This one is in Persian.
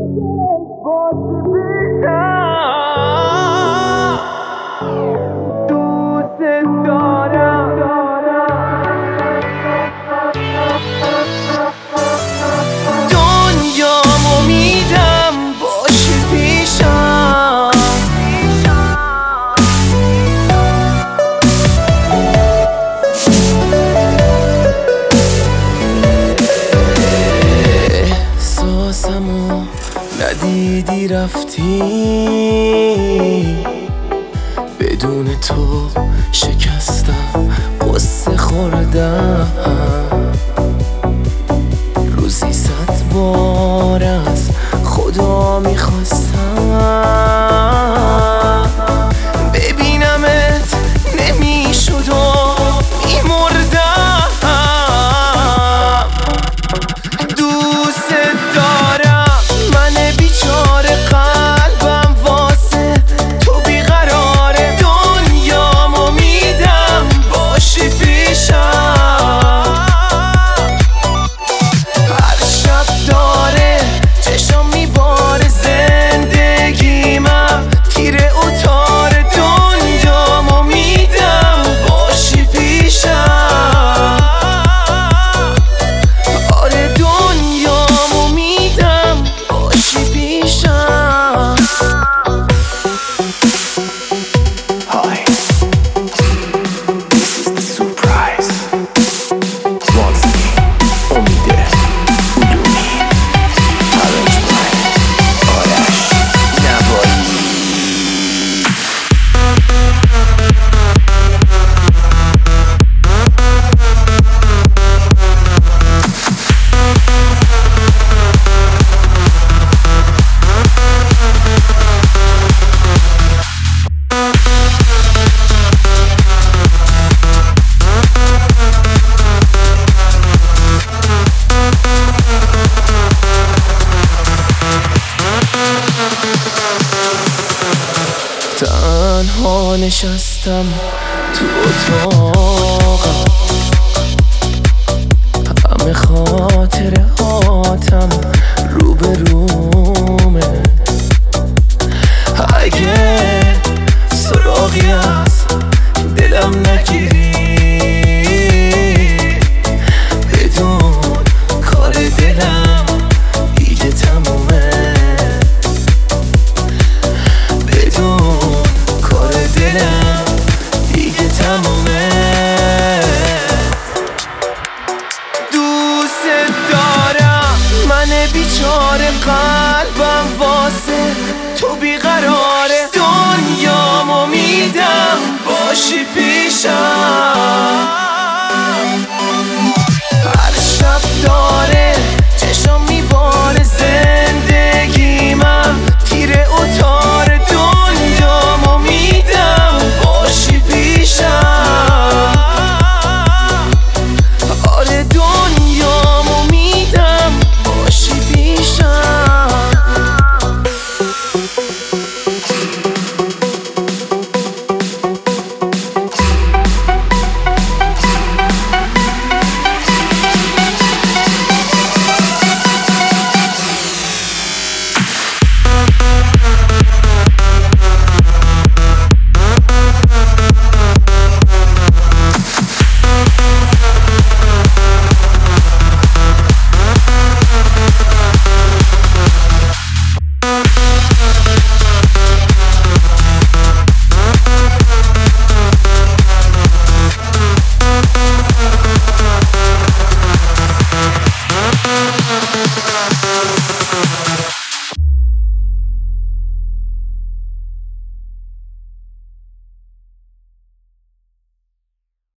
ندیدی رفتی، بدون تو شکستم، قصه خوردم، روزی 100 بار از خدا میخواستم ببینمت، نمیشد و میمردم. دوست دارم، من بیچاره قلبم واسه تو بیقراره، دنیامو میدم باشی پیشم. هر شب داره چشم میباره زندگیمم، تیره اتاره، دنیامو میدم باشی پیشم. آره دنیامو میدم باشی پیشم. Hi, this is the surprise. Once again, Omide Ulumi, arranged by Arash Navai. تنها نشستم تو اتاقم، همه خاطره هاتم روبرومه. اگه سراغی از دلم نگیری، بدون کار دلم دیگه تمومه، بدون کار دلم دیگه تمومه. دوست دارم، من بیچاره قلبم واسه تو بیقراره، دنیامو میدم باشی پیشم.